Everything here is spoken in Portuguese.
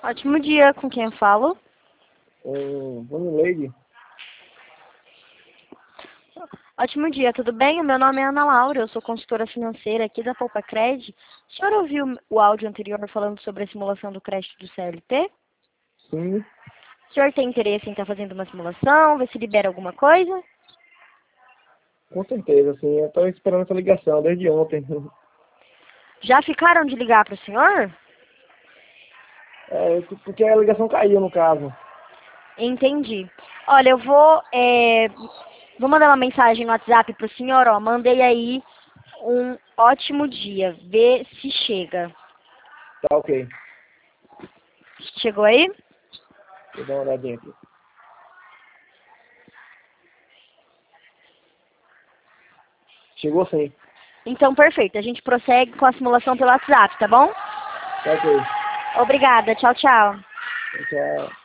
Ótimo dia, com quem eu falo? Vamos, Lady. Ótimo dia, tudo bem? O meu nome é Ana Laura, eu sou consultora financeira aqui da Poupa Cred. O senhor ouviu o áudio anterior falando sobre a simulação do crédito do CLT? Sim, O senhor tem interesse em estar fazendo uma simulação, ver se libera alguma coisa? com certeza, sim. Eu estou esperando essa ligação desde ontem. Já ficaram de ligar para o senhor? Porque a ligação caiu, no caso. Entendi. Olha, eu vou mandar uma mensagem no WhatsApp para o senhor, ó. Mandei aí um ótimo dia. Vê se chega. Tá ok. Chegou aí? Deixa eu dar uma olhadinha aqui. Chegou sim. Então, perfeito. A gente prossegue com a simulação pelo WhatsApp, tá bom? Tá ok. Obrigada. Tchau, tchau. Tchau.